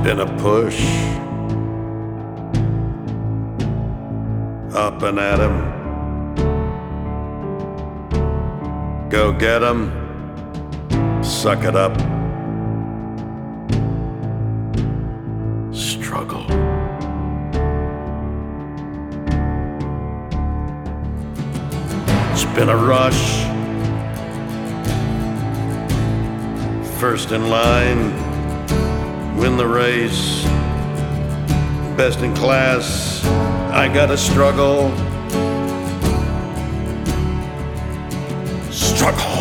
been a push, up and at 'em. Go get 'em, suck it up. Struggle. It's been a rush. First in line, win the race. Best in class, I gotta struggle. Struggle.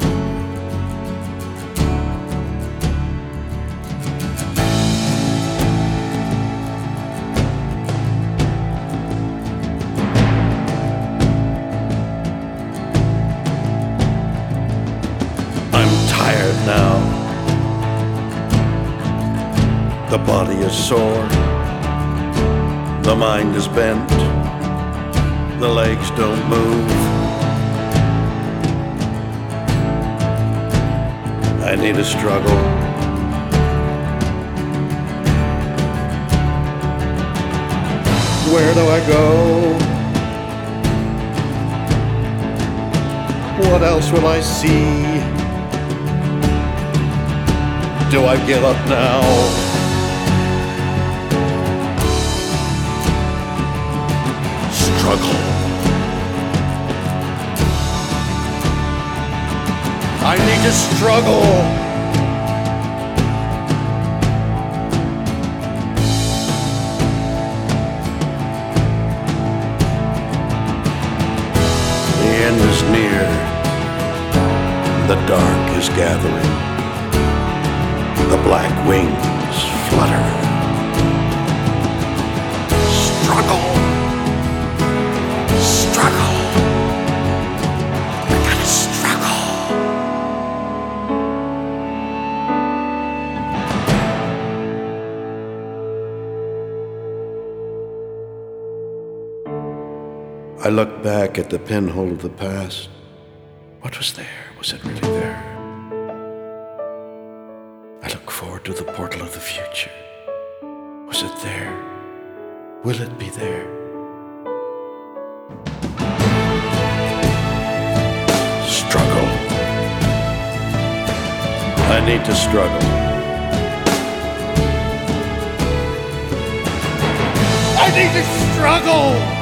I'm tired now. The body is sore. The mind is bent. The legs don't move. I need a struggle. Where do I go? What else will I see? Do I give up now? Struggle. I need to struggle. The end is near. The dark is gathering. The black wings flutter. Struggle. Struggle. I gotta struggle. I look back at the pinhole of the past. What was there? Was it really there? I look forward to the portal of the future. Was it there? Will it be there? Struggle. I need to struggle. I need to struggle!